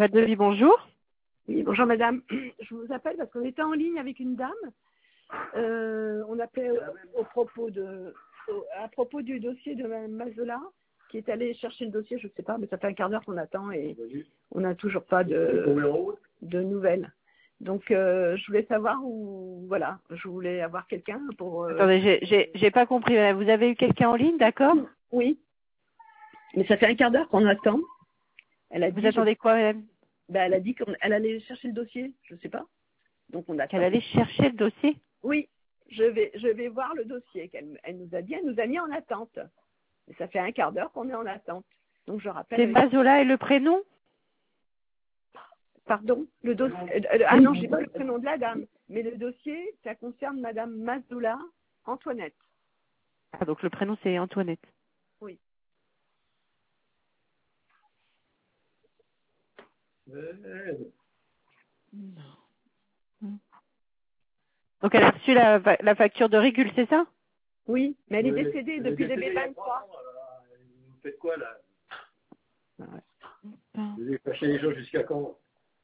Valdevis, bonjour. Oui, bonjour madame. Je vous appelle parce qu'on était en ligne avec une dame. On appelait à propos du dossier de Mme Mazola, qui est allée chercher le dossier, je ne sais pas, mais ça fait un quart d'heure qu'on attend et on n'a toujours pas de nouvelles. Donc je voulais savoir où, voilà, je voulais avoir quelqu'un pour... Attendez, j'ai pas compris. Vous avez eu quelqu'un en ligne, d'accord? Oui, mais ça fait un quart d'heure qu'on attend. Elle a Vous dit, attendez quoi, madame? elle a dit qu'elle allait chercher le dossier, je ne sais pas. Donc on attend. Qu'elle allait chercher le dossier? Oui, je vais voir le dossier elle nous a dit, elle nous a mis en attente. Et ça fait un quart d'heure qu'on est en attente. Donc je rappelle. C'est Mazola et le prénom? Pardon, le dossier. Ah non, j'ai pas le prénom de la dame, mais le dossier, ça concerne Madame Mazola Antoinette. Ah, donc le prénom c'est Antoinette. Oui. Donc elle a reçu la facture de Régule, c'est ça? Oui, mais elle est décédée depuis 2023. Vous faites quoi là? Ouais. Vous allez chercher les gens jusqu'à quand?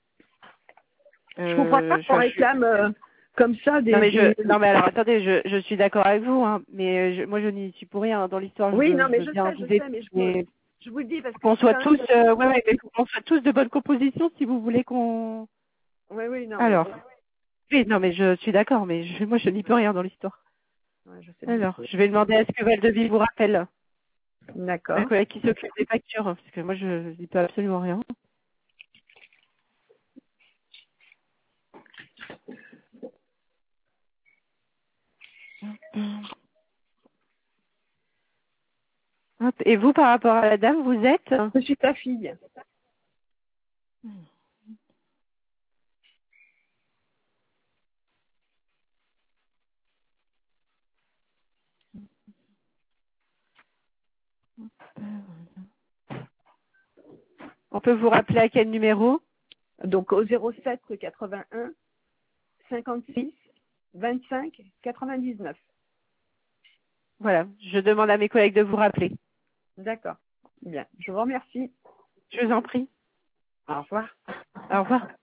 Je comprends pas qu'on réclame comme ça des... Non mais alors attendez, je suis d'accord avec vous, hein, mais moi je n'y suis pour rien dans l'histoire. Oui, non mais je sais, mais je vous le dis parce qu'on soit tous, mais qu'on soit tous de bonne composition si vous voulez qu'on... Oui, non. Alors, oui, non mais je suis d'accord, mais moi je n'y peux rien dans l'histoire. Ouais, je sais. Alors, je vais demander à ce que Valdevis vous rappelle. D'accord. Un collègue qui s'occupe des factures, parce que moi je n'y peux absolument rien. Hop. Et vous, par rapport à la dame, vous êtes? Je suis ta fille. On peut vous rappeler à quel numéro? Donc au 07 81 56 25 99. Voilà, je demande à mes collègues de vous rappeler. D'accord. Bien. Je vous remercie. Je vous en prie. Au revoir. Au revoir.